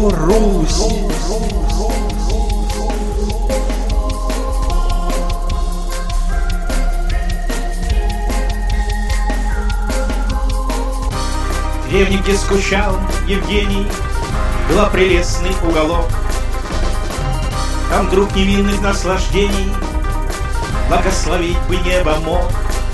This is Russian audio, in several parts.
О, Русь! В деревне, где скучал Евгений, была прелестный уголок. Там друг невинных наслаждений благословить бы небо мог.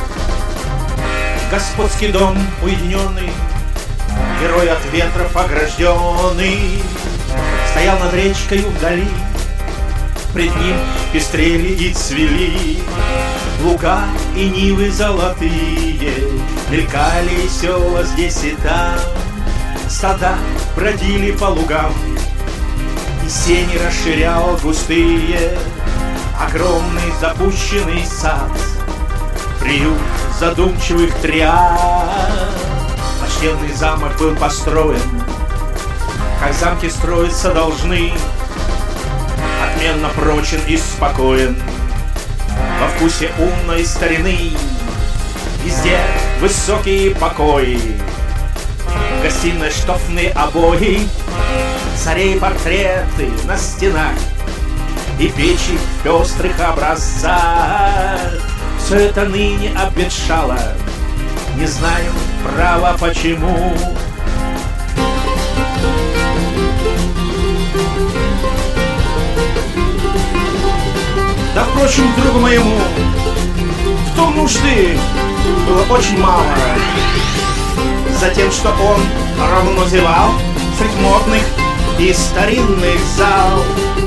Господский дом уединенный, герой от ветров огражденный, стоял над речкой вдали. Пред ним пестрели и цвели луга и нивы золотые, мелькали села здесь и там, стада бродили по лугам, и сени расширял густые огромный запущенный сад, приют задумчивых триад. Почтенный замок был построен, как замки строиться должны, отменно прочен и спокоен, во вкусе умной старины. Везде высокие покои, в гостиной штофные обои, царей портреты на стенах и печи в пестрых образцах. Все это ныне обветшало, не знаю, право почему. Да, впрочем, другу моему в том нужды было очень мало. Затем, что он равно зевал средь модных и старинных зал.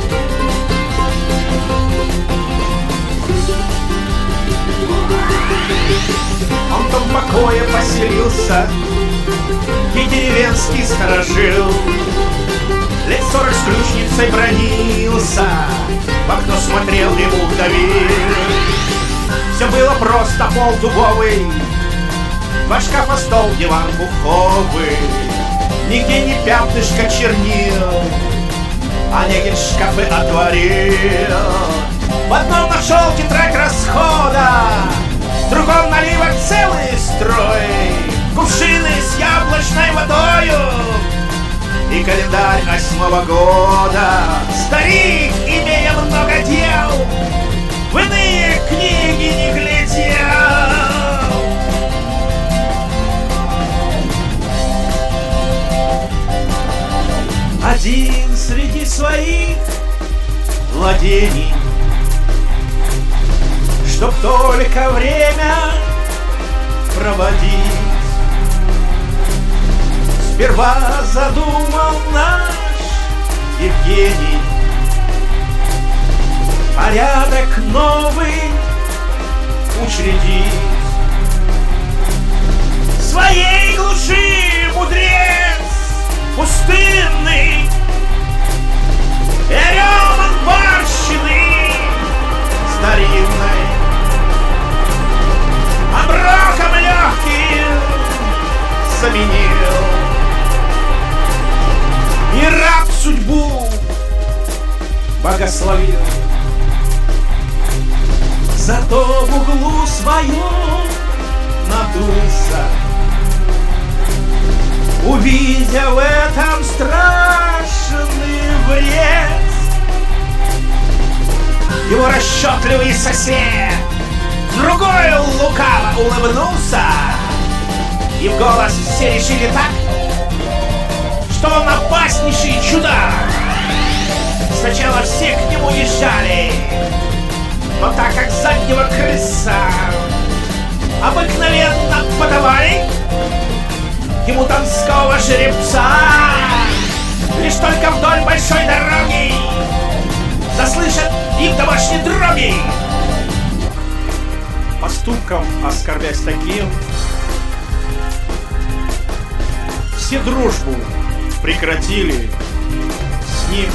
Он там в покое поселился, и деревенский сторожил, лет 40 с ключницей бронился, в окно смотрел и давил. Все было просто, пол дубовый, два шкафа, стол, диван пуховый, нигде не пятнышко чернил, Онегин шкафы отворил. В одном нашел тетрадь расхода, в другом наливок целый строй, кувшины с яблочной водою и календарь 8-го года. Старик, имея много дел, в иные книги не глядел. Один среди своих владений, чтоб только время проводить, сперва задумал наш Евгений порядок новый учредить. В своей глуши мудрец пустынный, берем он барщины старинной, оброком легким заменил, и раб судьбу богословил. Зато в углу своем надулся, увидя в этом страшный вред. Его расчетливый сосед другой лукаво улыбнулся, и в голос все решили так, что он опаснейший чудак. Сначала все к нему езжали, но так как заднего крыса обыкновенно подавали ему донского жеребца, лишь только вдоль большой дороги заслышат их домашние дроби. Поступком, оскорбясь таким, все дружбу прекратили с ним.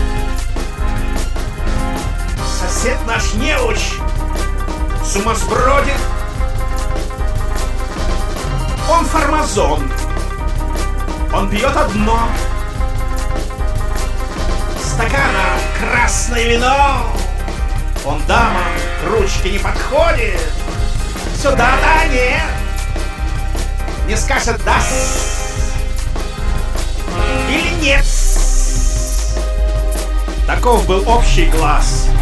Сосед наш неуч сумасбродит, он фармазон, он пьет одно стакана красное вино, он дамам к ручке не подходит, сюда да нет, не скажет да или нет. таков был общий глаз.